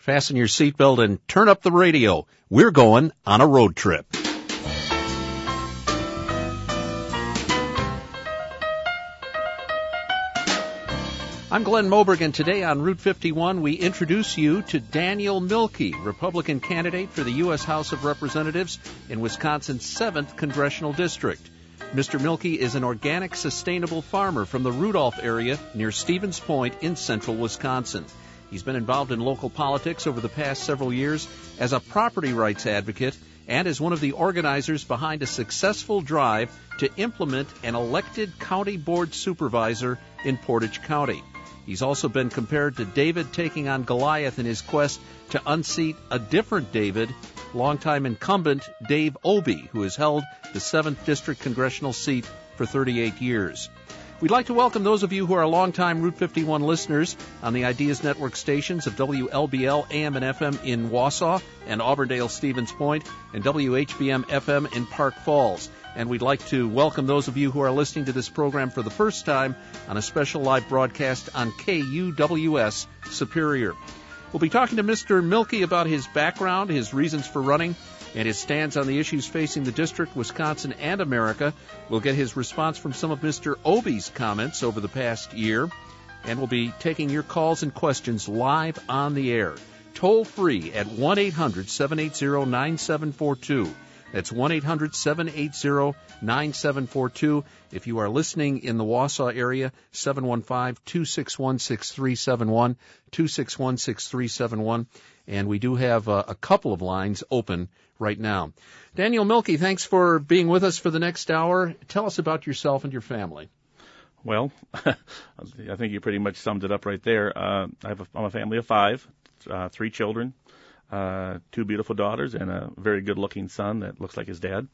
Fasten your seatbelt and turn up the radio. We're going on a road trip. I'm Glenn Moberg, and today on Route 51, we introduce you to Daniel Milkey, Republican candidate for the U.S. House of Representatives in Wisconsin's 7th Congressional District. Mr. Milkey is an organic, sustainable farmer from the Rudolph area near Stevens Point in central Wisconsin. He's been involved in local politics over the past several years as a property rights advocate and as one of the organizers behind a successful drive to implement an elected county board supervisor in Portage County. He's also been compared to David taking on Goliath in his quest to unseat a different David, longtime incumbent Dave Obey, who has held the 7th District Congressional seat for 38 years. We'd like to welcome those of you who are longtime Route 51 listeners on the Ideas Network stations of WLBL AM and FM in Wausau and Auburndale Stevens Point and WHBM FM in Park Falls. And we'd like to welcome those of you who are listening to this program for the first time on a special live broadcast on KUWS Superior. We'll be talking to Mr. Milkey about his background, his reasons for running, and his stands on the issues facing the district, Wisconsin, and America. We'll get his response from some of Mr. Obey's comments over the past year, and we'll be taking your calls and questions live on the air. Toll free at 1-800-780-9742. That's 1-800-780-9742. If you are listening in the Wausau area, 715-261-6371, 261-6371. And we do have a couple of lines open right now. Daniel Milkey, thanks for being with us for the next hour. Tell us about yourself and your family. Well, I think you pretty much summed it up right there. I'm a family of 5, 3 children. 2 beautiful daughters and a very good-looking son that looks like his dad,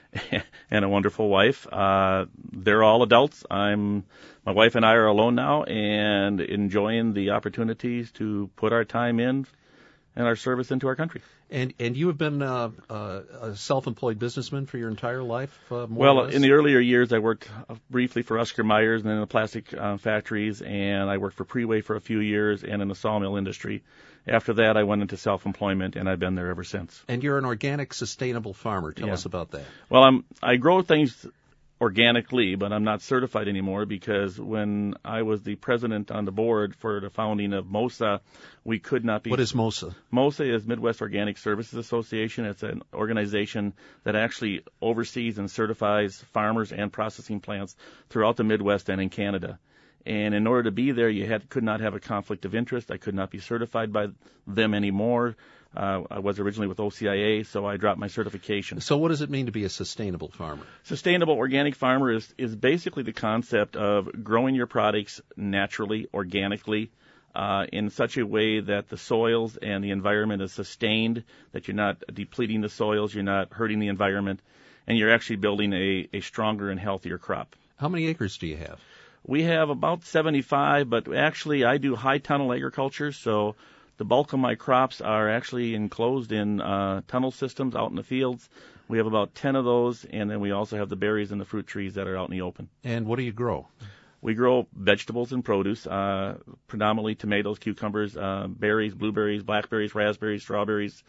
and a wonderful wife. They're all adults. My wife and I are alone now and enjoying the opportunities to put our time in and our service into our country. And you have been a self-employed businessman for your entire life, more or Well, less? In the earlier years, I worked briefly for Oscar Myers and then in the plastic factories, and I worked for Preway for a few years and in the sawmill industry. After that, I went into self-employment, and I've been there ever since. And you're an organic, sustainable farmer. Tell us about that. Well, I grow things organically, but I'm not certified anymore because when I was the president on the board for the founding of MOSA, we could not be... What is MOSA? MOSA is Midwest Organic Services Association. It's an organization that actually oversees and certifies farmers and processing plants throughout the Midwest and in Canada. And in order to be there, could not have a conflict of interest. I could not be certified by them anymore. I was originally with OCIA, so I dropped my certification. So what does it mean to be a sustainable farmer? Sustainable organic farmer is basically the concept of growing your products naturally, organically, in such a way that the soils and the environment is sustained, that you're not depleting the soils, you're not hurting the environment, and you're actually building a stronger and healthier crop. How many acres do you have? We have about 75, but actually I do high tunnel agriculture, so the bulk of my crops are actually enclosed in tunnel systems out in the fields. We have about 10 of those, and then we also have the berries and the fruit trees that are out in the open. And what do you grow? We grow vegetables and produce, predominantly tomatoes, cucumbers, berries, blueberries, blackberries, raspberries, strawberries,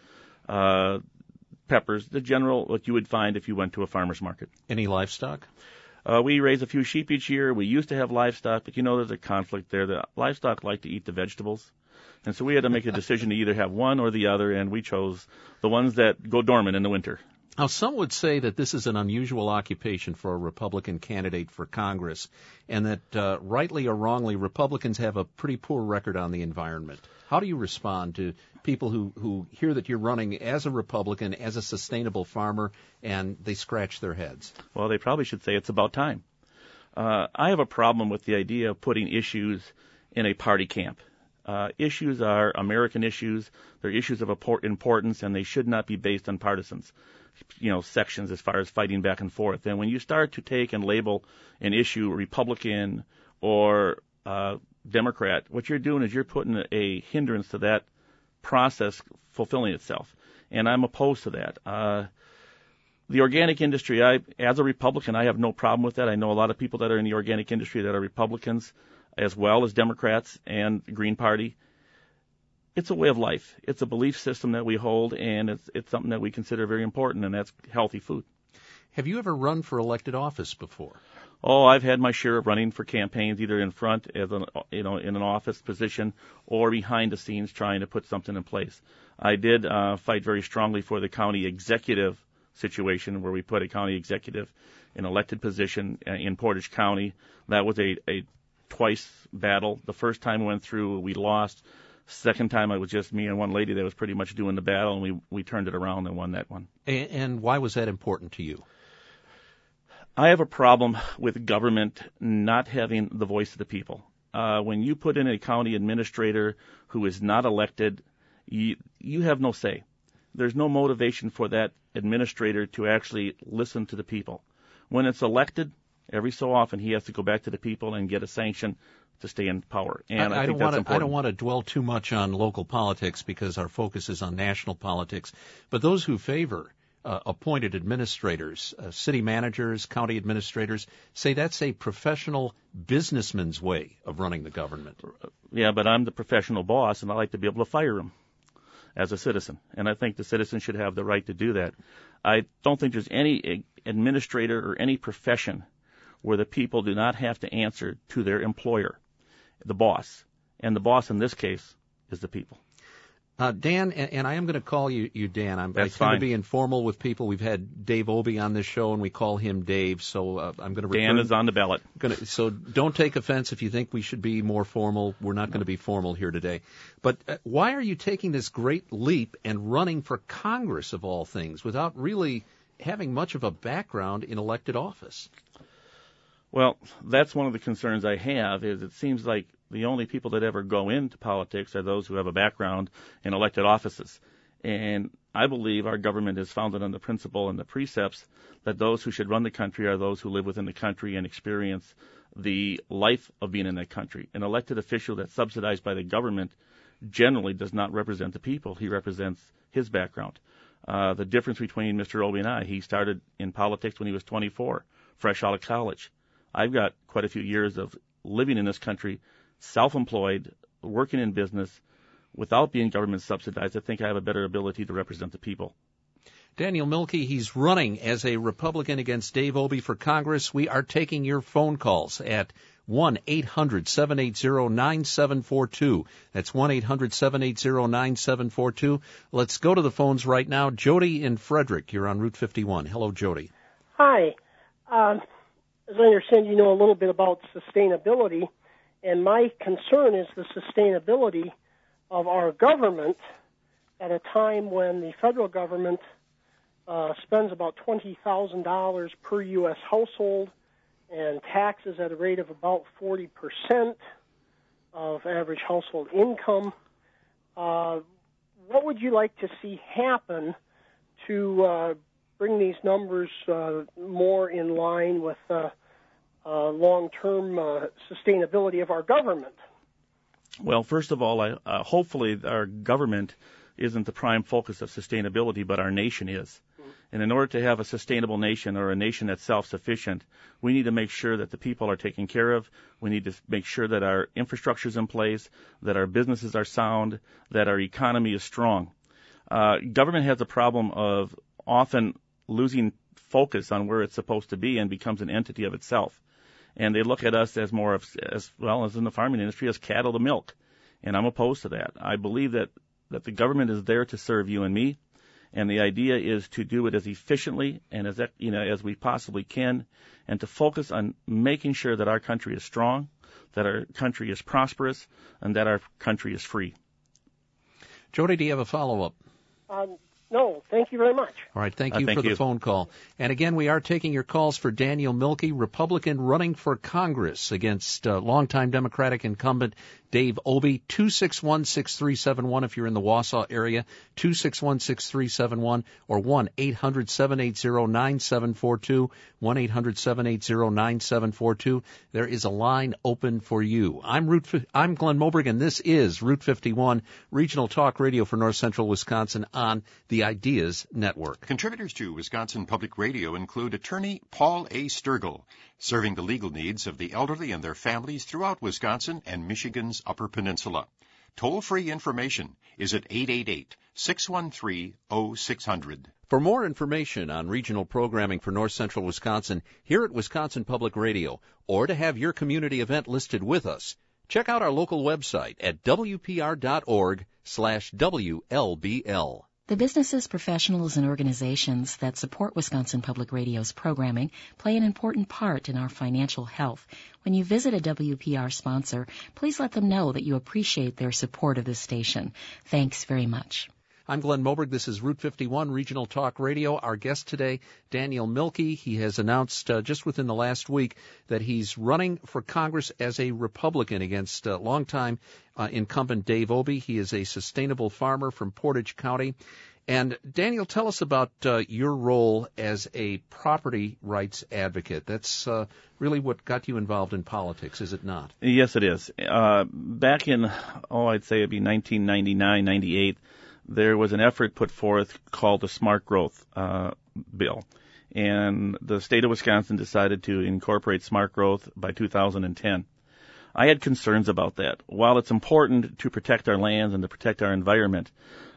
peppers, the general what you would find if you went to a farmer's market. Any livestock? We raise a few sheep each year. We used to have livestock, but there's a conflict there. The livestock like to eat the vegetables. And so we had to make a decision to either have one or the other, and we chose the ones that go dormant in the winter. Now, some would say that this is an unusual occupation for a Republican candidate for Congress, and that rightly or wrongly, Republicans have a pretty poor record on the environment. How do you respond to people who hear that you're running as a Republican, as a sustainable farmer, and they scratch their heads? Well, they probably should say it's about time. I have a problem with the idea of putting issues in a party camp. Issues are American issues. They're issues of importance, and they should not be based on partisans, sections as far as fighting back and forth. And when you start to take and label an issue Republican or Democrat, what you're doing is you're putting a hindrance to that process fulfilling itself. And I'm opposed to that. The organic industry, as a Republican, I have no problem with that. I know a lot of people that are in the organic industry that are Republicans as well as Democrats and the Green Party. it's a way of life. It's a belief system that we hold, and it's something that we consider very important, and that's healthy food. Have you ever run for elected office before? Oh, I've had my share of running for campaigns, either in front as in an office position or behind the scenes trying to put something in place. I did fight very strongly for the county executive situation, where we put a county executive in elected position in Portage County. That was a twice battle. The first time we went through, we lost. Second time, it was just me and one lady that was pretty much doing the battle, and we turned it around and won that one. And why was that important to you? I have a problem with government not having the voice of the people. When you put in a county administrator who is not elected, you have no say. There's no motivation for that administrator to actually listen to the people. When it's elected, every so often he has to go back to the people and get a sanction to stay in power. And I think that's important. I don't want to dwell too much on local politics because our focus is on national politics. But those who favor appointed administrators, city managers, county administrators, say that's a professional businessman's way of running the government. Yeah, but I'm the professional boss, and I like to be able to fire him as a citizen. And I think the citizen should have the right to do that. I don't think there's any administrator or any profession where the people do not have to answer to their employer, the boss. And the boss in this case is the people. Dan, and I am going to call you Dan. I tend fine. to be informal with people. We've had Dave Obey on this show, and we call him Dave, so I'm going to return. Dan is on the ballot. So don't take offense if you think we should be more formal. We're not going to be formal here today. But why are you taking this great leap and running for Congress, of all things, without really having much of a background in elected office? Well, that's one of the concerns I have, is it seems like the only people that ever go into politics are those who have a background in elected offices. And I believe our government is founded on the principle and the precepts that those who should run the country are those who live within the country and experience the life of being in that country. An elected official that's subsidized by the government generally does not represent the people. He represents his background. The difference between Mr. Obey and I, he started in politics when he was 24, fresh out of college. I've got quite a few years of living in this country, self-employed, working in business, without being government subsidized. I think I have a better ability to represent the people. Daniel Milkey, he's running as a Republican against Dave Obey for Congress. We are taking your phone calls at 1-800-780-9742. That's 1-800-780-9742. Let's go to the phones right now. Jody in Frederick, you're on Route 51. Hello, Jody. Hi. As I understand, you know a little bit about sustainability, and my concern is the sustainability of our government at a time when the federal government spends about $20,000 per U.S. household and taxes at a rate of about 40% of average household income. What would you like to see happen to bring these numbers more in line with long-term sustainability of our government? Well, first of all, hopefully our government isn't the prime focus of sustainability, but our nation is. And in order to have a sustainable nation, or a nation that's self-sufficient, we need to make sure that the people are taken care of. We need to make sure that our infrastructure is in place, that our businesses are sound, that our economy is strong. Government has a problem of often losing focus on where it's supposed to be and becomes an entity of itself. And they look at us as more of, as well as in the farming industry, as cattle to milk. And I'm opposed to that. I believe that the government is there to serve you and me. And the idea is to do it as efficiently and as we possibly can, and to focus on making sure that our country is strong, that our country is prosperous, and that our country is free. Jody, do you have a follow-up? No, thank you very much. All right, thank you for the phone call. And again, we are taking your calls for Daniel Milkey, Republican running for Congress against longtime Democratic incumbent Dave Obey. 261-6371 if you're in the Wausau area, 261-6371, or 1-800-780-9742, 1-800-780-9742. There is a line open for you. I'm Glenn Moberg, and this is Route 51, regional talk radio for North Central Wisconsin on the Ideas Network. Contributors to Wisconsin Public Radio include attorney Paul A. Sturgill, serving the legal needs of the elderly and their families throughout Wisconsin and Michigan's Upper Peninsula. Toll-free information is at 888-613-0600. For more information on regional programming for North Central Wisconsin here at Wisconsin Public Radio, or to have your community event listed with us, check out our local website at wpr.org/WLBL. The businesses, professionals, and organizations that support Wisconsin Public Radio's programming play an important part in our financial health. When you visit a WPR sponsor, please let them know that you appreciate their support of this station. Thanks very much. I'm Glenn Moberg. This is Route 51 Regional Talk Radio. Our guest today, Daniel Milkey. He has announced just within the last week that he's running for Congress as a Republican against longtime incumbent Dave Obey. He is a sustainable farmer from Portage County. And Daniel, tell us about your role as a property rights advocate. That's really what got you involved in politics, is it not? Yes, it is. Back in, I'd say it'd be 1999, 98, there was an effort put forth called the Smart Growth Bill. And the state of Wisconsin decided to incorporate smart growth by 2010. I had concerns about that. While it's important to protect our lands and to protect our environment,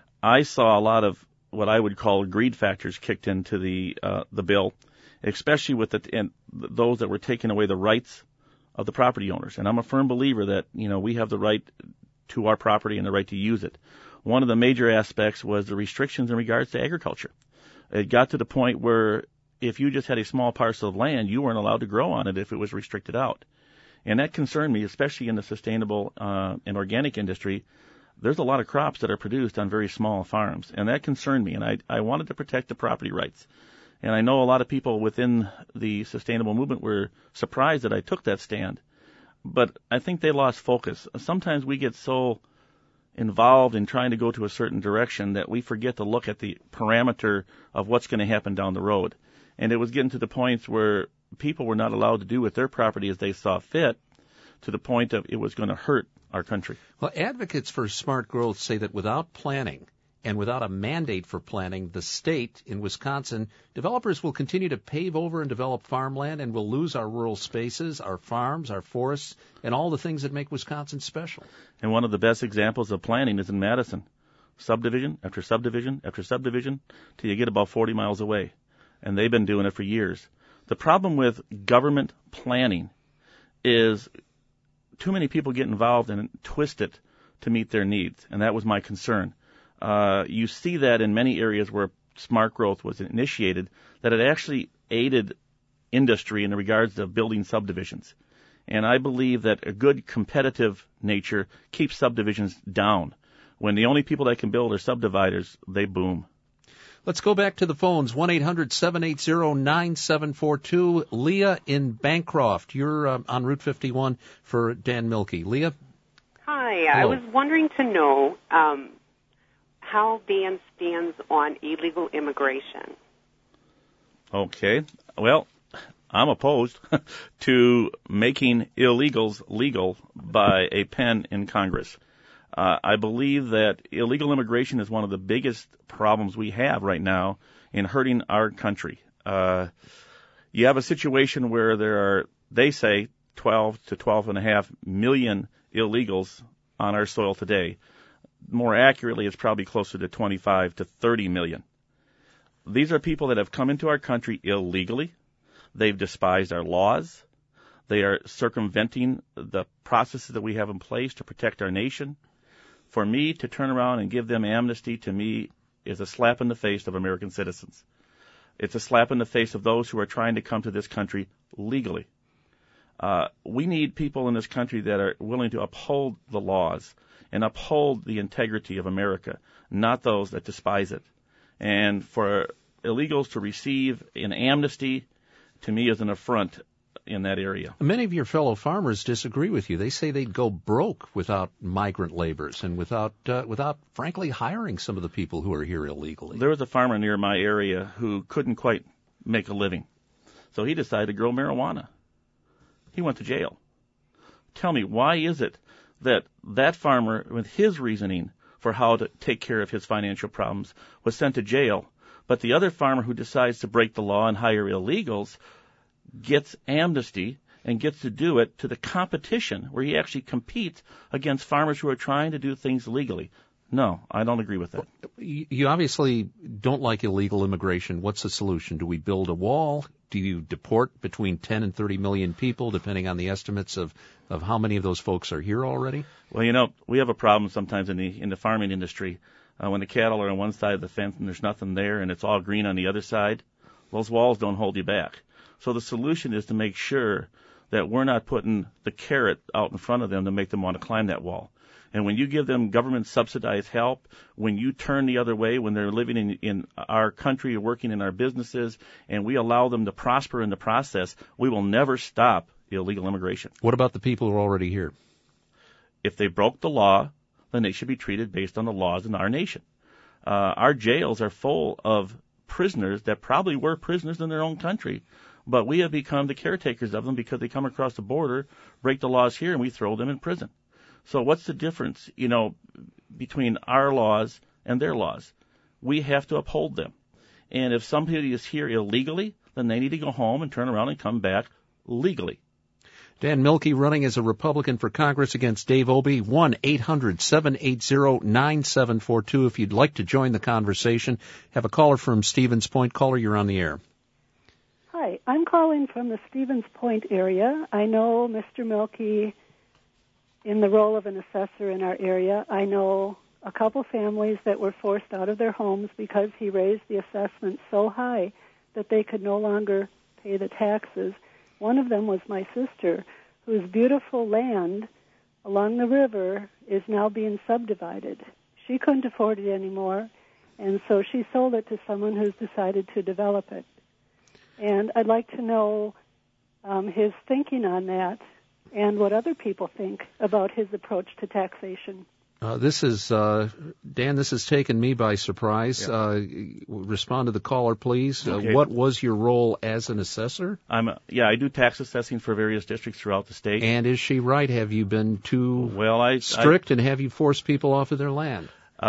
I saw a lot of what I would call greed factors kicked into the bill, especially with those that were taking away the rights of the property owners. And I'm a firm believer that, we have the right to our property and the right to use it. One of the major aspects was the restrictions in regards to agriculture. It got to the point where if you just had a small parcel of land, you weren't allowed to grow on it if it was restricted out. And that concerned me, especially in the sustainable and organic industry. There's a lot of crops that are produced on very small farms, and that concerned me, and I wanted to protect the property rights. And I know a lot of people within the sustainable movement were surprised that I took that stand, but I think they lost focus. Sometimes we get so involved in trying to go to a certain direction that we forget to look at the parameter of what's going to happen down the road. And it was getting to the points where people were not allowed to do with their property as they saw fit, to the point of it was going to hurt our country. Well, advocates for smart growth say that without planning and without a mandate for planning, the state in Wisconsin, developers will continue to pave over and develop farmland, and we'll lose our rural spaces, our farms, our forests, and all the things that make Wisconsin special. And one of the best examples of planning is in Madison. Subdivision after subdivision after subdivision till you get about 40 miles away. And they've been doing it for years. The problem with government planning is too many people get involved and twist it to meet their needs, and that was my concern. You see that in many areas where smart growth was initiated, that it actually aided industry in regards to building subdivisions. And I believe that a good competitive nature keeps subdivisions down. When the only people that can build are subdividers, they boom. Let's go back to the phones, 1-800-780-9742. Leah in Bancroft, you're on Route 51 for Dan Milkey. Leah? Hi, Hello. I was wondering to know how Dan stands on illegal immigration. Okay. Well, I'm opposed to making illegals legal by a pen in Congress. I believe that illegal immigration is one of the biggest problems we have right now in hurting our country. You have a situation where there are, they say, 12 to 12.5 million illegals on our soil today. More accurately, it's probably closer to 25 to 30 million. These are people that have come into our country illegally. They've despised our laws. They are circumventing the processes that we have in place to protect our nation. For me to turn around and give them amnesty, to me, is a slap in the face of American citizens. It's a slap in the face of those who are trying to come to this country legally. We need people in this country that are willing to uphold the laws and uphold the integrity of America, not those that despise it. And for illegals to receive an amnesty, to me, is an affront in that area. Many of your fellow farmers disagree with you. They say they'd go broke without migrant laborers and without frankly, hiring some of the people who are here illegally. There was a farmer near my area who couldn't quite make a living, so he decided to grow marijuana. He went to jail. Tell me, why is it that that farmer, with his reasoning for how to take care of his financial problems, was sent to jail, but the other farmer who decides to break the law and hire illegals gets amnesty and gets to do it to the competition where he actually competes against farmers who are trying to do things legally. No, I don't agree with that. You obviously don't like illegal immigration. What's the solution? Do we build a wall? Do you deport between 10 and 30 million people, depending on the estimates of how many of those folks are here already? Well, we have a problem sometimes in the farming industry. When the cattle are on one side of the fence and there's nothing there and it's all green on the other side, those walls don't hold you back. So the solution is to make sure that we're not putting the carrot out in front of them to make them want to climb that wall. And when you give them government subsidized help, when you turn the other way, when they're living in our country, working in our businesses, and we allow them to prosper in the process, we will never stop illegal immigration. What about the people who are already here? If they broke the law, then they should be treated based on the laws in our nation. Our jails are full of prisoners that probably were prisoners in their own country, but we have become the caretakers of them because they come across the border, break the laws here, and we throw them in prison. So what's the difference, between our laws and their laws? We have to uphold them. And if somebody is here illegally, then they need to go home and turn around and come back legally. Dan Milkey running as a Republican for Congress against Dave Obey, 1-800-780-9742. If you'd like to join the conversation, have a caller from Stevens Point. Caller, you're on the air. Hi, I'm calling from the Stevens Point area. I know Mr. Milkey in the role of an assessor in our area. I know a couple families that were forced out of their homes because he raised the assessment so high that they could no longer pay the taxes. One of them was my sister, whose beautiful land along the river is now being subdivided. She couldn't afford it anymore, and so she sold it to someone who's decided to develop it. And I'd like to know his thinking on that and what other people think about his approach to taxation. This is Dan, this has taken me by surprise. Yeah. Respond to the caller, please. Okay. What was your role as an assessor? I do tax assessing for various districts throughout the state. And is she right? Have you been too strict, and have you forced people off of their land?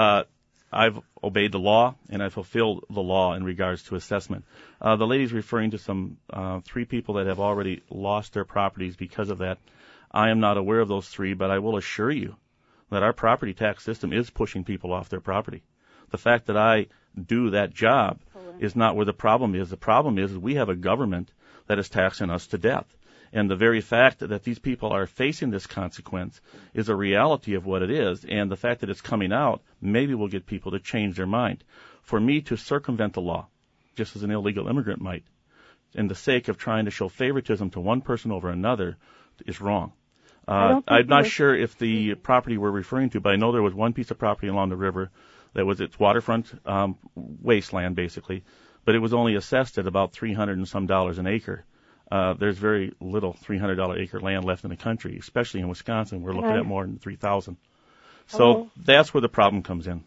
I've obeyed the law, and I've fulfilled the law in regards to assessment. The lady's referring to some 3 people that have already lost their properties because of that. I am not aware of those 3, but I will assure you that our property tax system is pushing people off their property. The fact that I do that job is not where the problem is. The problem is we have a government that is taxing us to death. And the very fact that these people are facing this consequence is a reality of what it is. And the fact that it's coming out maybe will get people to change their mind. For me to circumvent the law, just as an illegal immigrant might, in the sake of trying to show favoritism to one person over another, is wrong. I'm not sure if the property we're referring to, but I know there was one piece of property along the river that was its waterfront wasteland, basically, but it was only assessed at about $300 and some an acre. There's very little $300 acre land left in the country, especially in Wisconsin. We're looking at more than 3,000. So that's where the problem comes in.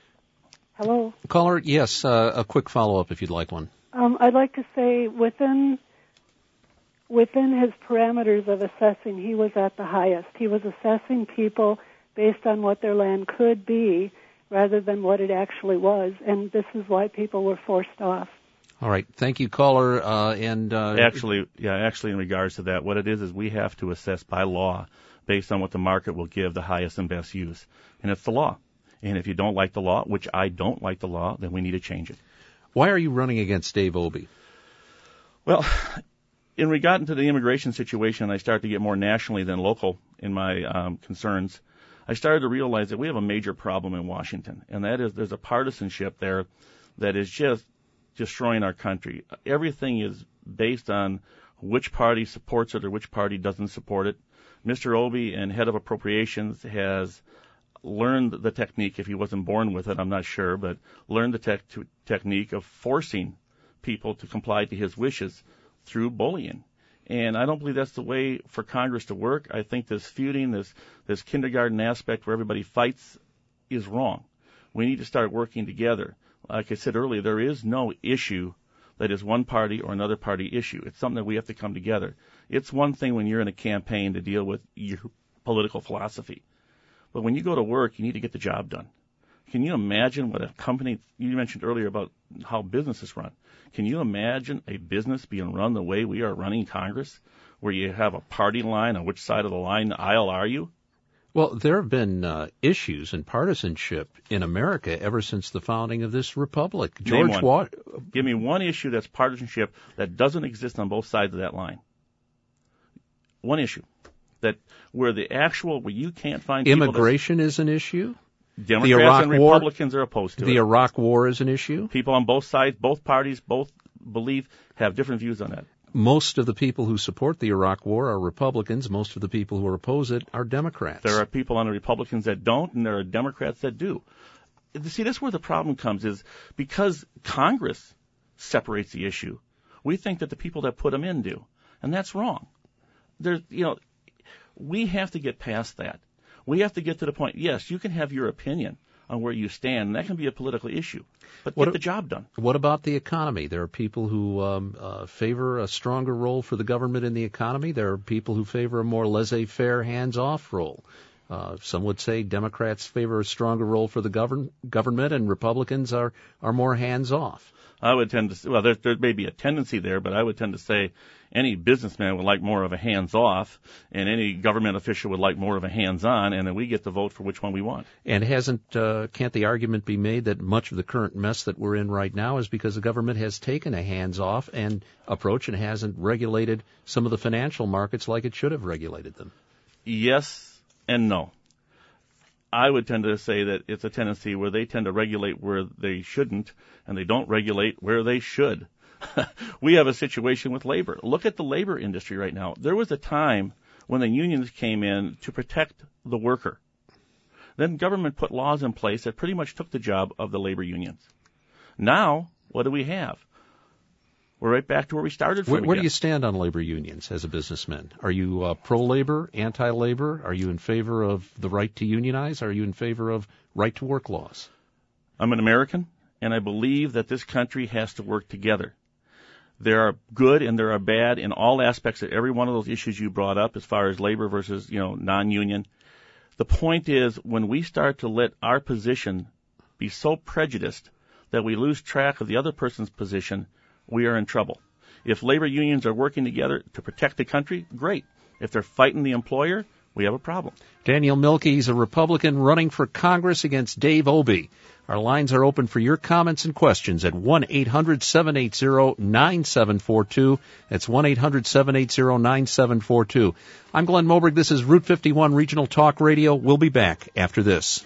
Hello? Caller, yes, a quick follow-up if you'd like one. I'd like to say within his parameters of assessing, he was at the highest. He was assessing people based on what their land could be rather than what it actually was, and this is why people were forced off. All right. Thank you, caller. Actually, in regards to that, what it is we have to assess by law based on what the market will give the highest and best use, and it's the law. And if you don't like the law, which I don't like the law, then we need to change it. Why are you running against Dave Obey? Well, in regard to the immigration situation, I started to get more nationally than local in my concerns. I started to realize that we have a major problem in Washington, and that is there's a partisanship there that is just destroying our country. Everything is based on which party supports it or which party doesn't support it. Mr. Obey, and head of appropriations, has learned the technique, if he wasn't born with it, I'm not sure, but learned the technique of forcing people to comply to his wishes through bullying. And I don't believe that's the way for Congress to work. I think this feuding, this kindergarten aspect where everybody fights is wrong. We need to start working together. Like I said earlier, there is no issue that is one party or another party issue. It's something that we have to come together. It's one thing when you're in a campaign to deal with your political philosophy. But when you go to work, you need to get the job done. Can you imagine what a company, you mentioned earlier about how businesses run. Can you imagine a business being run the way we are running Congress, where you have a party line. On which side of the aisle are you? Well, there have been issues and partisanship in America ever since the founding of this republic. Give me one issue that's partisanship that doesn't exist on both sides of that line. One issue where you can't find immigration is an issue. Democrats and Republicans are opposed to it. The Iraq War is an issue. People on both sides, both parties, both believe, have different views on that. Most of the people who support the Iraq War are Republicans. Most of the people who oppose it are Democrats. There are people on the Republicans that don't, and there are Democrats that do. See, that's where the problem comes, is because Congress separates the issue, we think that the people that put them in do, and that's wrong. We have to get past that. We have to get to the point, yes, you can have your opinion on where you stand, and that can be a political issue, but get the job done. What about the economy? There are people who favor a stronger role for the government in the economy. There are people who favor a more laissez-faire, hands-off role. Some would say Democrats favor a stronger role for the government, and Republicans are more hands-off. I would tend to say, well, there may be a tendency there, but I would tend to say any businessman would like more of a hands-off, and any government official would like more of a hands-on, and then we get to vote for which one we want. And can't the argument be made that much of the current mess that we're in right now is because the government has taken a hands-off and approach and hasn't regulated some of the financial markets like it should have regulated them? Yes and no. I would tend to say that it's a tendency where they tend to regulate where they shouldn't, and they don't regulate where they should. We have a situation with labor. Look at the labor industry right now. There was a time when the unions came in to protect the worker. Then government put laws in place that pretty much took the job of the labor unions. Now, what do we have? We're right back to where we started from. Where do you stand on labor unions as a businessman? Are you pro-labor, anti-labor? Are you in favor of the right to unionize? Are you in favor of right-to-work laws? I'm an American, and I believe that this country has to work together. There are good and there are bad in all aspects of every one of those issues you brought up as far as labor versus, non-union. The point is, when we start to let our position be so prejudiced that we lose track of the other person's position, we are in trouble. If labor unions are working together to protect the country, great. If they're fighting the employer, we have a problem. Daniel Milkey is a Republican running for Congress against Dave Obey. Our lines are open for your comments and questions at 1-800-780-9742. That's 1-800-780-9742. I'm Glenn Moberg. This is Route 51 Regional Talk Radio. We'll be back after this.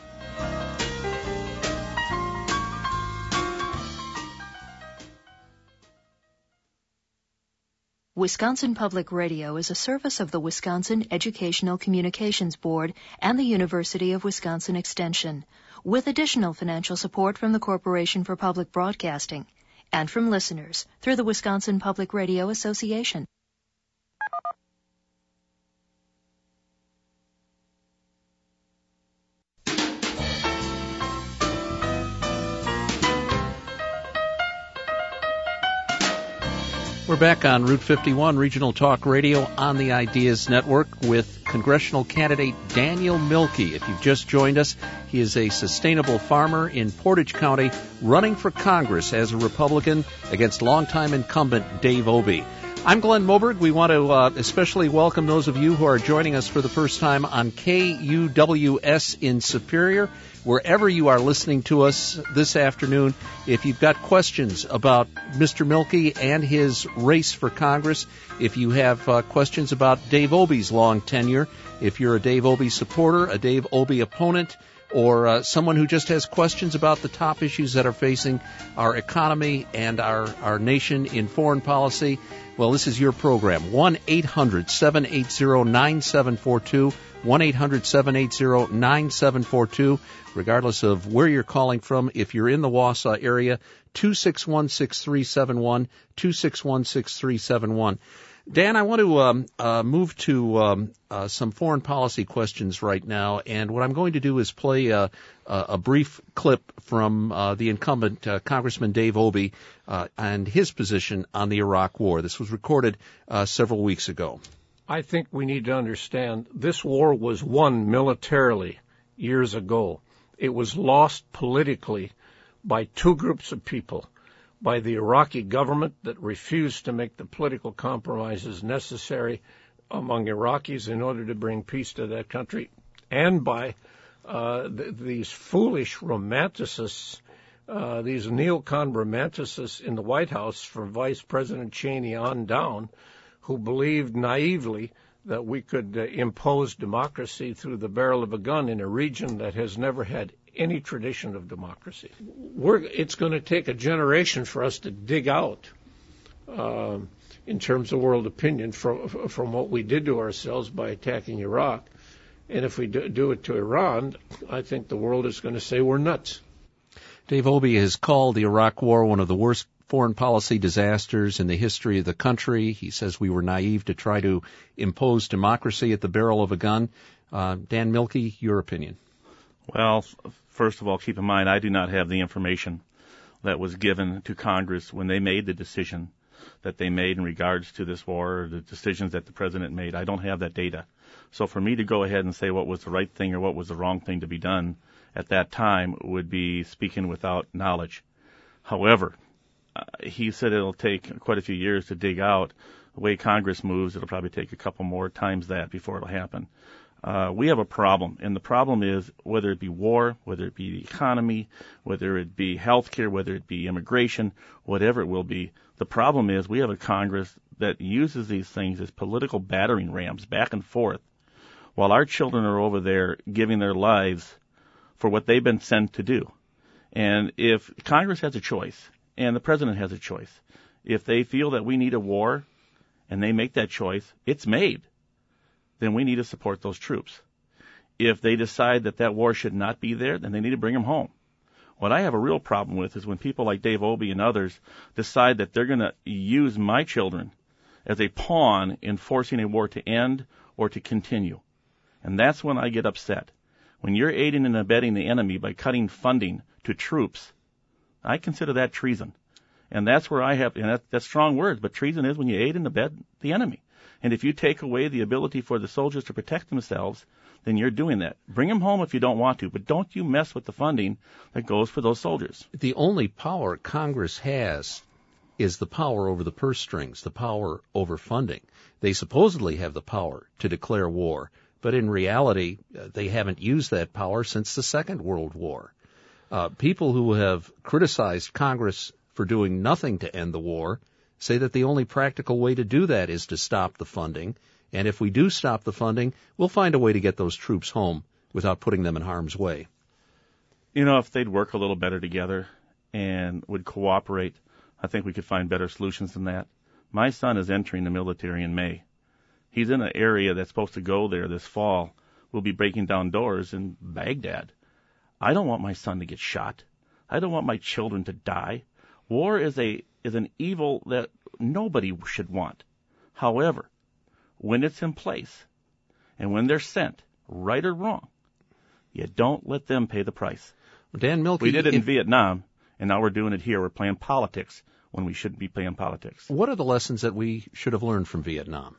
Wisconsin Public Radio is a service of the Wisconsin Educational Communications Board and the University of Wisconsin Extension, with additional financial support from the Corporation for Public Broadcasting and from listeners through the Wisconsin Public Radio Association. We're back on Route 51 Regional Talk Radio on the Ideas Network with congressional candidate Daniel Milkey. If you've just joined us, he is a sustainable farmer in Portage County running for Congress as a Republican against longtime incumbent Dave Obey. I'm Glenn Moberg. We want to especially welcome those of you who are joining us for the first time on KUWS in Superior. Wherever you are listening to us this afternoon, if you've got questions about Mr. Milkey and his race for Congress, if you have questions about Dave Obey's long tenure, if you're a Dave Obey supporter, a Dave Obey opponent, or someone who just has questions about the top issues that are facing our economy and our nation in foreign policy, well, this is your program. 1-800-780-9742. 1-800-780-9742. Regardless of where you're calling from, if you're in the Wausau area, 261-6371, 261-6371. Dan, I want to move to some foreign policy questions right now, and what I'm going to do is play a brief clip from the incumbent Congressman Dave Obey and his position on the Iraq War. This was recorded several weeks ago. I think we need to understand this war was won militarily years ago. It was lost politically by two groups of people, by the Iraqi government that refused to make the political compromises necessary among Iraqis in order to bring peace to that country, and by these foolish romanticists, these neocon romanticists in the White House from Vice President Cheney on down, who believed naively that we could impose democracy through the barrel of a gun in a region that has never had any tradition of democracy. It's going to take a generation for us to dig out, in terms of world opinion, from what we did to ourselves by attacking Iraq. And if we do it to Iran, I think the world is going to say we're nuts. Dave Obey has called the Iraq War one of the worst foreign policy disasters in the history of the country. He says we were naive to try to impose democracy at the barrel of a gun. Dan Milkey, your opinion? Well, first of all, keep in mind, I do not have the information that was given to Congress when they made the decision that they made in regards to this war, or the decisions that the president made. I don't have that data. So for me to go ahead and say what was the right thing or what was the wrong thing to be done at that time would be speaking without knowledge. However, he said it'll take quite a few years to dig out. The way Congress moves, it'll probably take a couple more times that before it'll happen. We have a problem, and the problem is whether it be war, whether it be the economy, whether it be healthcare, whether it be immigration, whatever it will be, the problem is we have a Congress that uses these things as political battering rams back and forth while our children are over there giving their lives for what they've been sent to do. And if Congress has a choice, and the president has a choice, if they feel that we need a war and they make that choice, it's made, then we need to support those troops. If they decide that that war should not be there, then they need to bring them home. What I have a real problem with is when people like Dave Obey and others decide that they're going to use my children as a pawn in forcing a war to end or to continue. And that's when I get upset. When you're aiding and abetting the enemy by cutting funding to troops, I consider that treason. And that's where I have, and that's strong words, but treason is when you aid and abet the enemy. And if you take away the ability for the soldiers to protect themselves, then you're doing that. Bring them home if you don't want to, but don't you mess with the funding that goes for those soldiers. The only power Congress has is the power over the purse strings, the power over funding. They supposedly have the power to declare war, but in reality, they haven't used that power since the Second World War. People who have criticized Congress for doing nothing to end the war say that the only practical way to do that is to stop the funding. And if we do stop the funding, we'll find a way to get those troops home without putting them in harm's way. You know, if they'd work a little better together and would cooperate, I think we could find better solutions than that. My son is entering the military in May. He's in an area that's supposed to go there this fall. We'll be breaking down doors in Baghdad. I don't want my son to get shot. I don't want my children to die. War is an evil that nobody should want. However, when it's in place and when they're sent, right or wrong, you don't let them pay the price. Dan Milkey, we did it in Vietnam, and now we're doing it here. We're playing politics when we shouldn't be playing politics. What are the lessons that we should have learned from Vietnam?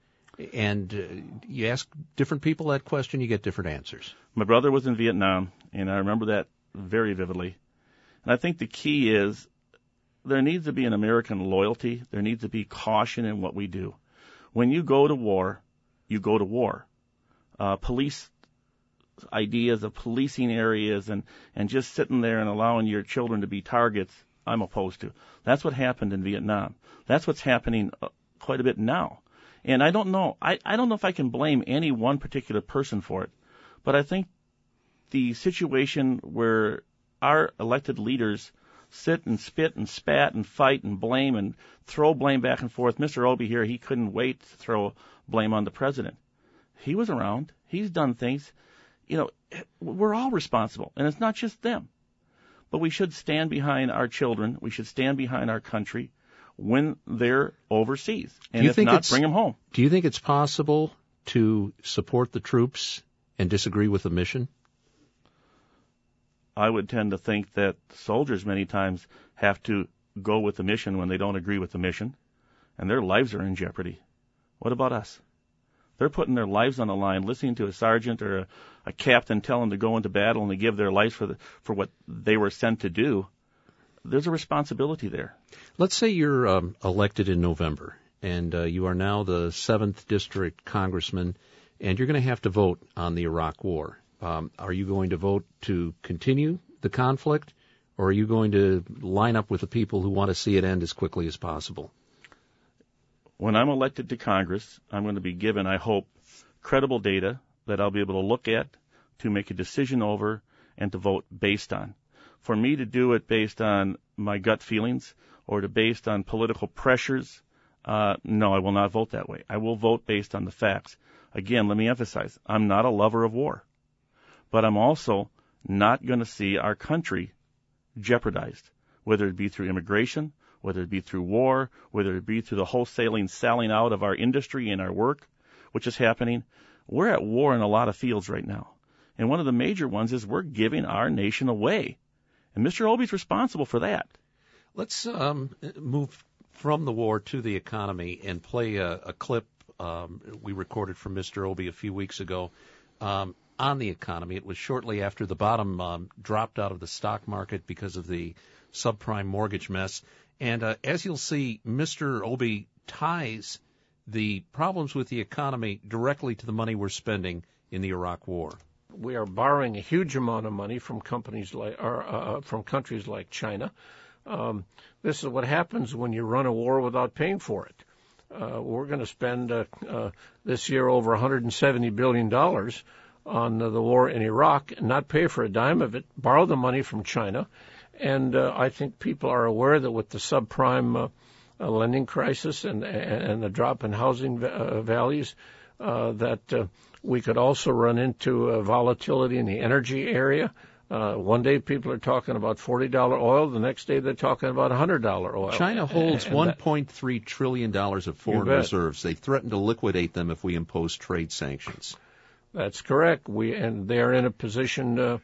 And you ask different people that question, you get different answers. My brother was in Vietnam, and I remember that very vividly. And I think the key is there needs to be an American loyalty. There needs to be caution in what we do. When you go to war, you go to war. Police ideas of policing areas and just sitting there and allowing your children to be targets, I'm opposed to. That's what happened in Vietnam. That's what's happening quite a bit now. And I don't know. I don't know if I can blame any one particular person for it, but I think the situation where our elected leaders sit and spit and spat and fight and blame and throw blame back and forth. Mr. Obey here, he couldn't wait to throw blame on the president. He was around. He's done things. You know, we're all responsible, and it's not just them. But we should stand behind our children. We should stand behind our country when they're overseas. And if not, bring them home. Do you think it's possible to support the troops and disagree with the mission? I would tend to think that soldiers many times have to go with the mission when they don't agree with the mission, and their lives are in jeopardy. What about us? They're putting their lives on the line, listening to a sergeant or a captain tell them to go into battle and to give their lives for what they were sent to do. There's a responsibility there. Let's say you're elected in November, and you are now the 7th District Congressman, and you're going to have to vote on the Iraq War. Are you going to vote to continue the conflict, or are you going to line up with the people who want to see it end as quickly as possible? When I'm elected to Congress, I'm going to be given, I hope, credible data that I'll be able to look at, to make a decision over, and to vote based on. For me to do it based on my gut feelings or based on political pressures, no, I will not vote that way. I will vote based on the facts. Again, let me emphasize, I'm not a lover of war, but I'm also not going to see our country jeopardized, whether it be through immigration, whether it be through war, whether it be through the wholesaling selling out of our industry and our work, which is happening. We're at war in a lot of fields right now. And one of the major ones is we're giving our nation away. And Mr. Obey's responsible for that. Let's move from the war to the economy and play a clip we recorded from Mr. Obey a few weeks ago on the economy. It was shortly after the bottom dropped out of the stock market because of the subprime mortgage mess. And as you'll see, Mr. Obey ties the problems with the economy directly to the money we're spending in the Iraq War. We are borrowing a huge amount of money from companies from countries like China. This is what happens when you run a war without paying for it. We're going to spend this year over $170 billion on the war in Iraq and not pay for a dime of it, borrow the money from China. And I think people are aware that with the subprime lending crisis and the drop in housing values, that we could also run into volatility in the energy area. One day people are talking about $40 oil. The next day they're talking about $100 oil. China holds $1.3 trillion of foreign reserves. They threaten to liquidate them if we impose trade sanctions. That's correct. And they are in a position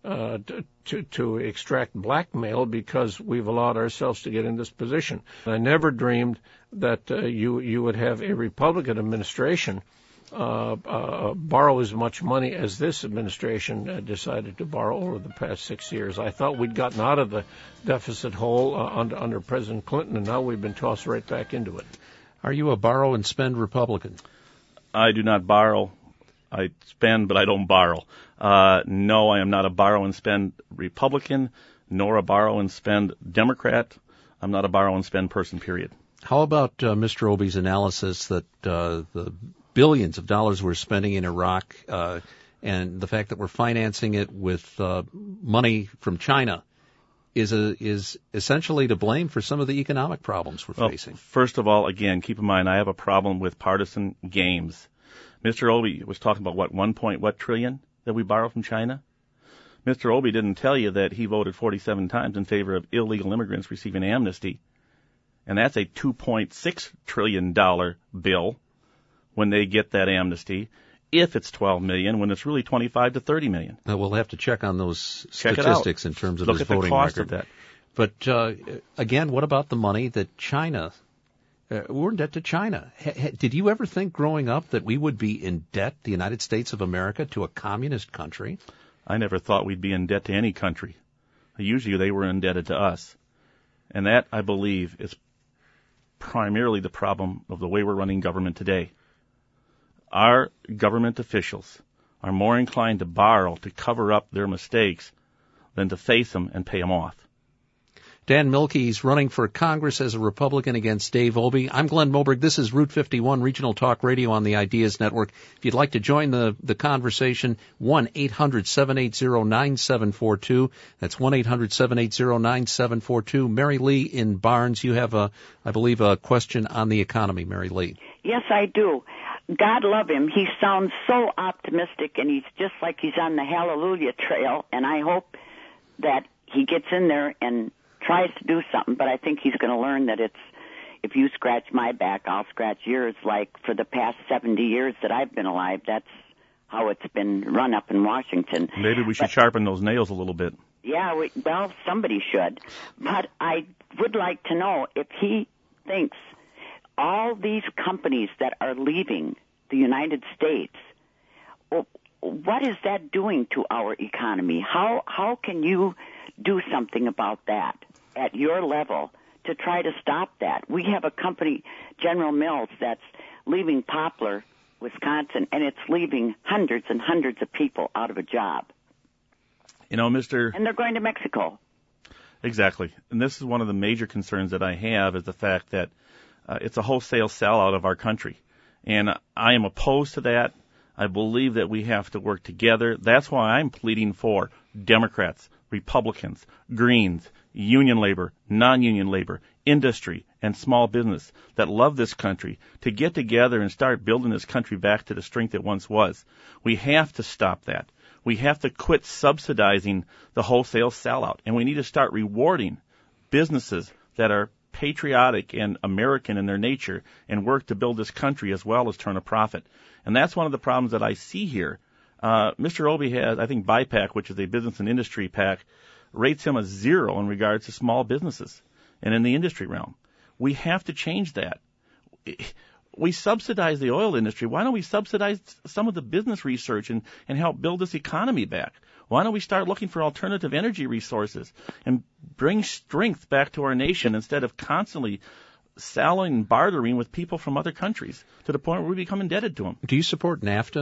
to extract blackmail because we've allowed ourselves to get in this position. I never dreamed that you would have a Republican administration borrow as much money as this administration decided to borrow over the past 6 years. I thought we'd gotten out of the deficit hole under President Clinton, and now we've been tossed right back into it. Are you a borrow and spend Republican? I do not borrow. I spend, but I don't borrow. No, I am not a borrow and spend Republican, nor a borrow and spend Democrat. I'm not a borrow and spend person, period. How about Mr. Obey's analysis that the billions of dollars we're spending in Iraq and the fact that we're financing it with money from China is essentially to blame for some of the economic problems we're facing? First of all, again, keep in mind, I have a problem with partisan games. Mr. Obey was talking about what trillion that we borrow from China? Mr. Obey didn't tell you that he voted 47 times in favor of illegal immigrants receiving amnesty. And that's a $2.6 trillion bill when they get that amnesty, if it's $12 million, when it's really $25 to $30 million. We'll have to check on those statistics in terms of his voting record. Of that. But again, what about the money that China, we're in debt to China. Did you ever think growing up that we would be in debt, the United States of America, to a communist country? I never thought we'd be in debt to any country. Usually they were indebted to us. And that, I believe, is primarily the problem of the way we're running government today. Our government officials are more inclined to borrow to cover up their mistakes than to face them and pay them off. Dan Milkey's running for Congress as a Republican against Dave Obey. I'm Glenn Moberg. This is Route 51 Regional Talk Radio on the Ideas Network. If you'd like to join the conversation, 1-800-780-9742. That's 1-800-780-9742. Mary Lee in Barnes, you have, I believe, a question on the economy. Mary Lee. Yes, I do. God love him. He sounds so optimistic, and he's just like he's on the Hallelujah trail, and I hope that he gets in there and tries to do something, but I think he's going to learn that it's, if you scratch my back, I'll scratch yours. Like for the past 70 years that I've been alive, that's how it's been run up in Washington. Maybe we should sharpen those nails a little bit. Yeah, well, somebody should. But I would like to know if he thinks all these companies that are leaving the United States, what is that doing to our economy? How can you do something about that at your level to try to stop that? We have a company General Mills that's leaving Poplar, Wisconsin, and it's leaving hundreds and hundreds of people out of a job. You know, And they're going to Mexico. Exactly. And this is one of the major concerns that I have is the fact that it's a wholesale sellout of our country. And I am opposed to that. I believe that we have to work together. That's why I'm pleading for Democrats, Republicans, Greens, union labor, non-union labor, industry, and small business that love this country to get together and start building this country back to the strength it once was. We have to stop that. We have to quit subsidizing the wholesale sellout, and we need to start rewarding businesses that are patriotic and American in their nature and work to build this country as well as turn a profit. And that's one of the problems that I see here. Mr. Obey has, I think, BIPAC, which is a business and industry PAC, rates him a 0 in regards to small businesses and in the industry realm. We have to change that. We subsidize the oil industry. Why don't we subsidize some of the business research and help build this economy back? Why don't we start looking for alternative energy resources and bring strength back to our nation instead of constantly selling and bartering with people from other countries to the point where we become indebted to them? Do you support NAFTA?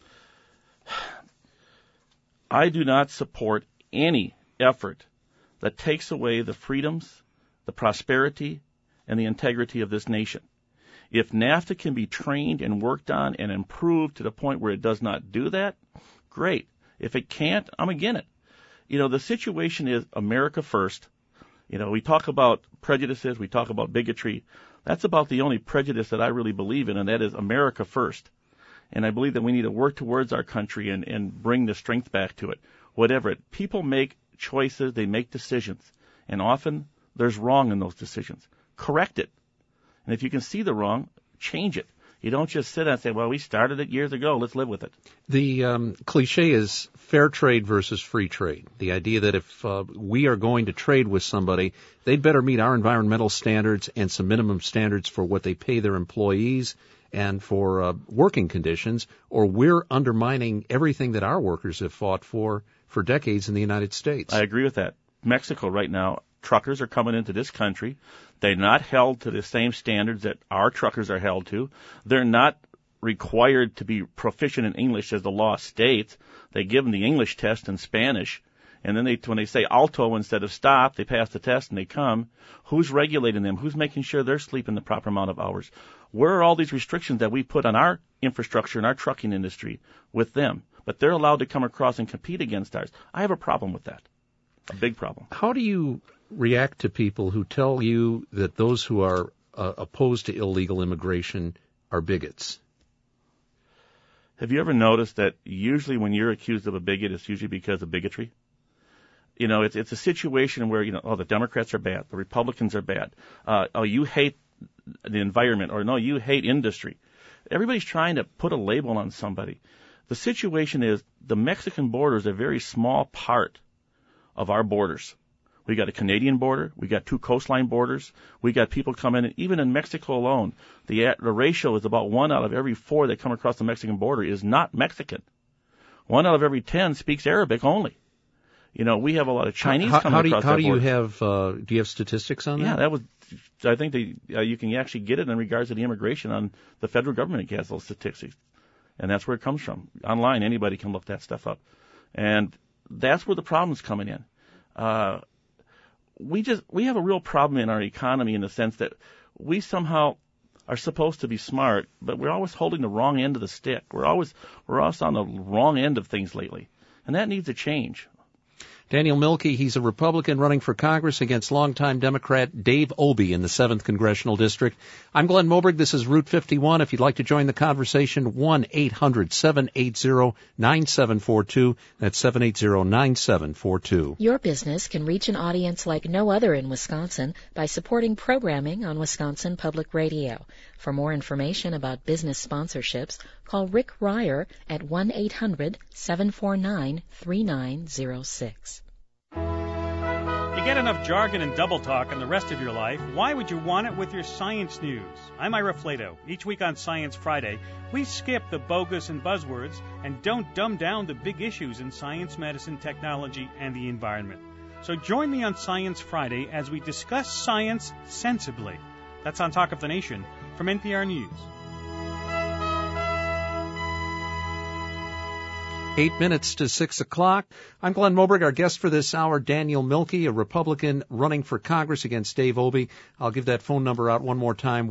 I do not support any effort that takes away the freedoms, the prosperity, and the integrity of this nation. If NAFTA can be trained and worked on and improved to the point where it does not do that, great. If it can't, I'm against it. You know, the situation is America first. You know, we talk about prejudices, we talk about bigotry. That's about the only prejudice that I really believe in, and that is America first. And I believe that we need to work towards our country and bring the strength back to it. Whatever it. People make choices, they make decisions, and often there's wrong in those decisions. Correct it. And if you can see the wrong, change it. You don't just sit and say, well, we started it years ago, let's live with it. The cliche is fair trade versus free trade. The idea that if we are going to trade with somebody, they'd better meet our environmental standards and some minimum standards for what they pay their employees and for working conditions, or we're undermining everything that our workers have fought for decades in the United States. I agree with that. Mexico right now, truckers are coming into this country. They're not held to the same standards that our truckers are held to. They're not required to be proficient in English as the law states. They give them the English test in Spanish, and then when they say alto instead of stop, they pass the test and they come. Who's regulating them? Who's making sure they're sleeping the proper amount of hours? Where are all these restrictions that we put on our infrastructure and our trucking industry with them? But they're allowed to come across and compete against ours. I have a problem with that, a big problem. How do you react to people who tell you that those who are opposed to illegal immigration are bigots? Have you ever noticed that usually when you're accused of a bigot, it's usually because of bigotry? You know, it's a situation where, you know, oh, the Democrats are bad, the Republicans are bad, oh, you hate the environment, or no, you hate industry. Everybody's trying to put a label on somebody. The situation is the Mexican border is a very small part of our borders. We got a Canadian border. We got 2 coastline borders. We got people coming in. Even in Mexico alone, the ratio is about 1 out of every 4 that come across the Mexican border is not Mexican. 1 out of every 10 speaks Arabic only. You know, we have a lot of Chinese coming across the border. Do you have statistics on that? Yeah, that was. I think you can actually get it in regards to the immigration on the federal government has those statistics, and that's where it comes from. Online, anybody can look that stuff up, and that's where the problem's coming in. We have a real problem in our economy in the sense that we somehow are supposed to be smart, but we're always holding the wrong end of the stick. We're always on the wrong end of things lately, and that needs to change. Daniel Milkey, he's a Republican running for Congress against longtime Democrat Dave Obey in the 7th Congressional District. I'm Glenn Moberg. This is Route 51. If you'd like to join the conversation, 1-800-780-9742. That's 780-9742. Your business can reach an audience like no other in Wisconsin by supporting programming on Wisconsin Public Radio. For more information about business sponsorships, call Rick Ryer at 1-800-749-3906. You get enough jargon and double talk in the rest of your life, why would you want it with your science news? I'm Ira Flato. Each week on Science Friday, we skip the bogus and buzzwords and don't dumb down the big issues in science, medicine, technology, and the environment. So join me on Science Friday as we discuss science sensibly. That's on Talk of the Nation, from NPR News. 8 minutes to 6 o'clock. I'm Glenn Moberg. Our guest for this hour, Daniel Milkey, a Republican running for Congress against Dave Obey. I'll give that phone number out one more time,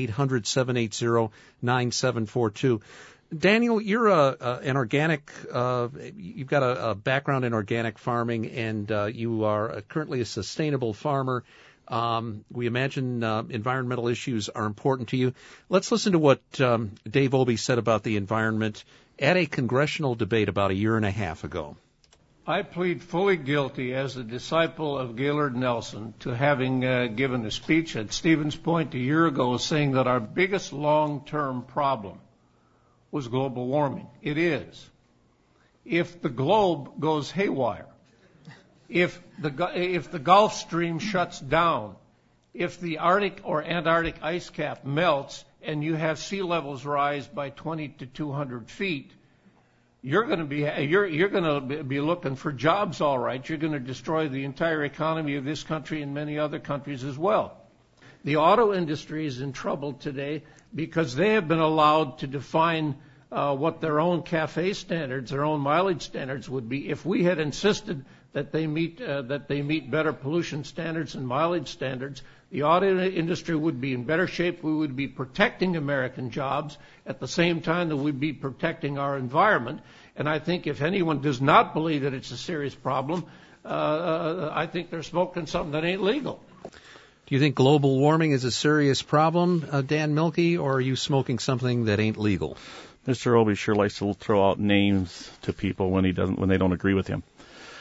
1-800-780-9742. Daniel, you're an organic, you've got a background in organic farming, and you are currently a sustainable farmer. We imagine environmental issues are important to you. Let's listen to what Dave Obey said about the environment at a congressional debate about a year and a half ago. I plead fully guilty as a disciple of Gaylord Nelson to having given a speech at Stevens Point a year ago saying that our biggest long-term problem was global warming. It is. If the globe goes haywire, if the Gulf Stream shuts down, if the Arctic or Antarctic ice cap melts and you have sea levels rise by 20 to 200 feet, you're going to be looking for jobs, all right. You're going to destroy the entire economy of this country and many other countries as well. The auto industry is in trouble today because they have been allowed to define what their own CAFE standards, their own mileage standards would be. If we had insisted that they meet better pollution standards and mileage standards, the auto industry would be in better shape. We would be protecting American jobs at the same time that we'd be protecting our environment. And I think if anyone does not believe that it's a serious problem, I think they're smoking something that ain't legal. Do you think global warming is a serious problem, Dan Milkey, or are you smoking something that ain't legal? Mr. Obey sure likes to throw out names to people when they don't agree with him.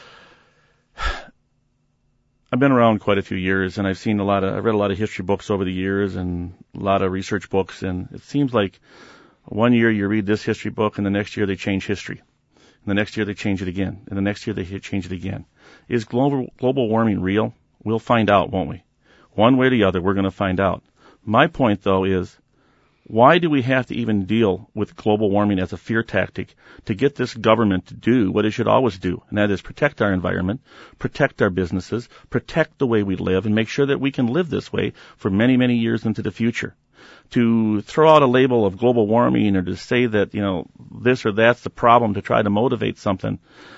I've been around quite a few years, and I've read a lot of history books over the years and a lot of research books, and it seems like one year you read this history book, and the next year they change history. And the next year they change it again, and the next year they change it again. Is global warming real? We'll find out, won't we? One way or the other, we're going to find out. My point, though, is why do we have to even deal with global warming as a fear tactic to get this government to do what it should always do, and that is protect our environment, protect our businesses, protect the way we live, and make sure that we can live this way for many, many years into the future? To throw out a label of global warming or to say that, this or that's the problem to try to motivate something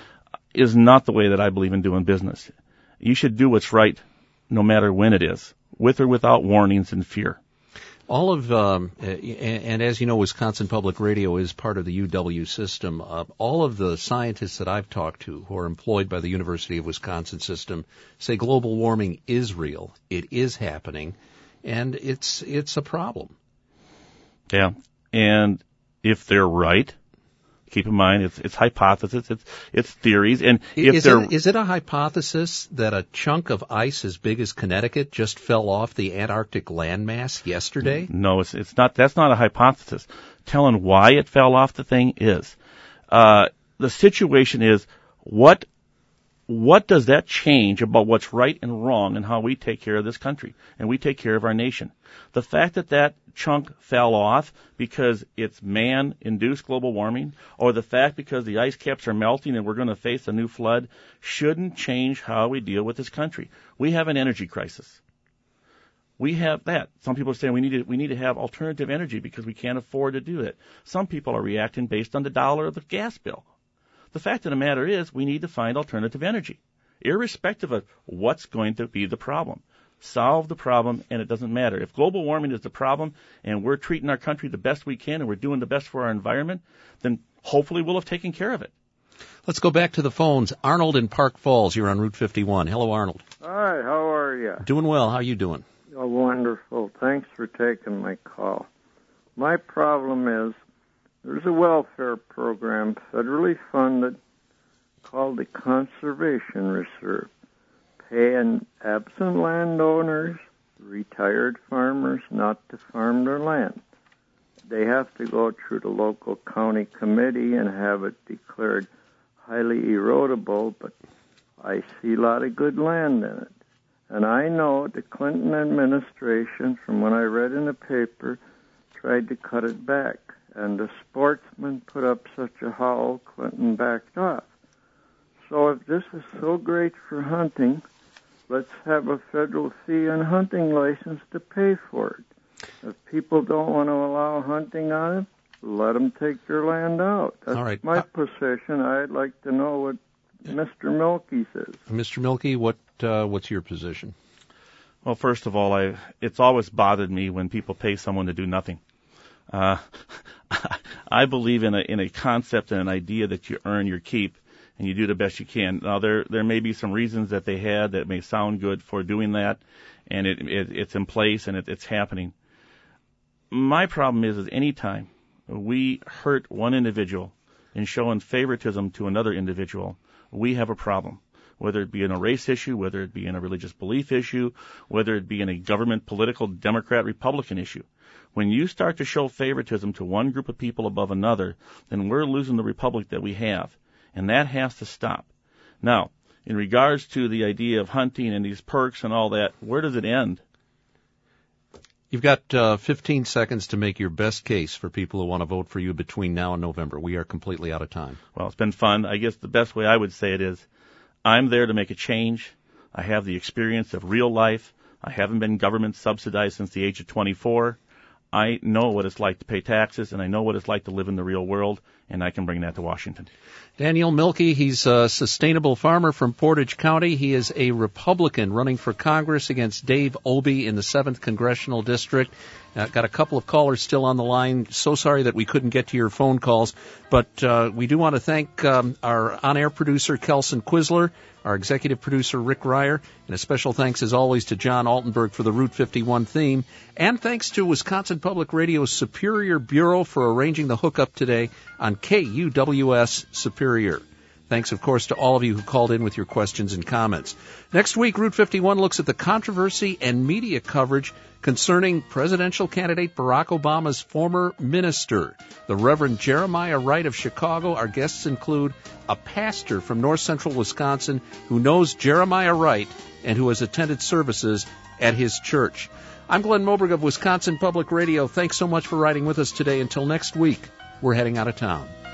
is not the way that I believe in doing business. You should do what's right no matter when it is, with or without warnings and fear. All of, and as you know, Wisconsin Public Radio is part of the UW system. All of the scientists that I've talked to who are employed by the University of Wisconsin system say global warming is real. It is happening, and it's a problem. Yeah, and if they're right, keep in mind it's hypothesis, it's theories, and is it a hypothesis that a chunk of ice as big as Connecticut just fell off the Antarctic landmass yesterday? No, it's not. That's not a hypothesis. Telling why it fell off the thing is. The situation is what does that change about what's right and wrong and how we take care of this country and we take care of our nation? The fact that chunk fell off because it's man-induced global warming, or the fact because the ice caps are melting and we're going to face a new flood, shouldn't change how we deal with this country. We have an energy crisis. We have that. Some people are saying we need to have alternative energy because we can't afford to do it. Some people are reacting based on the dollar of the gas bill. The fact of the matter is we need to find alternative energy, irrespective of what's going to be the problem. Solve the problem, and it doesn't matter. If global warming is the problem and we're treating our country the best we can and we're doing the best for our environment, then hopefully we'll have taken care of it. Let's go back to the phones. Arnold in Park Falls, you're on Route 51. Hello, Arnold. Hi, how are you? Doing well. How are you doing? Oh, wonderful. Thanks for taking my call. My problem is there's a welfare program federally funded called the Conservation Reserve, paying absent landowners, retired farmers, not to farm their land. They have to go through the local county committee and have it declared highly erodible, but I see a lot of good land in it. And I know the Clinton administration, from what I read in the paper, tried to cut it back. And the sportsmen put up such a howl, Clinton backed off. So if this is so great for hunting, let's have a federal fee and hunting license to pay for it. If people don't want to allow hunting on it, let them take their land out. That's all right. My position. I'd like to know what Mr. Milkey says. Mr. Milkey, what's your position? Well, first of all, it's always bothered me when people pay someone to do nothing. I believe in a concept and an idea that you earn your keep and you do the best you can. Now, there may be some reasons that they had that may sound good for doing that, and it's in place and it's happening. My problem is any time we hurt one individual in showing favoritism to another individual, we have a problem. Whether it be in a race issue, whether it be in a religious belief issue, whether it be in a government, political, Democrat, Republican issue. When you start to show favoritism to one group of people above another, then we're losing the republic that we have. And that has to stop. Now, in regards to the idea of hunting and these perks and all that, where does it end? You've got 15 seconds to make your best case for people who want to vote for you between now and November. We are completely out of time. Well, it's been fun. I guess the best way I would say it is I'm there to make a change. I have the experience of real life. I haven't been government subsidized since the age of 24. I know what it's like to pay taxes, and I know what it's like to live in the real world, and I can bring that to Washington. Daniel Milkey, he's a sustainable farmer from Portage County. He is a Republican running for Congress against Dave Obey in the 7th Congressional District. Got a couple of callers still on the line. So sorry that we couldn't get to your phone calls, but we do want to thank our on-air producer, Kelson Quisler, our executive producer, Rick Ryer, and a special thanks, as always, to John Altenberg for the Route 51 theme, and thanks to Wisconsin Public Radio's Superior Bureau for arranging the hookup today on KUWS Superior. Thanks, of course, to all of you who called in with your questions and comments. Next week, Route 51 looks at the controversy and media coverage concerning presidential candidate Barack Obama's former minister, the Reverend Jeremiah Wright of Chicago. Our guests include a pastor from north central Wisconsin who knows Jeremiah Wright and who has attended services at his church. I'm Glenn Moberg of Wisconsin Public Radio. Thanks so much for riding with us today. Until next week, we're heading out of town.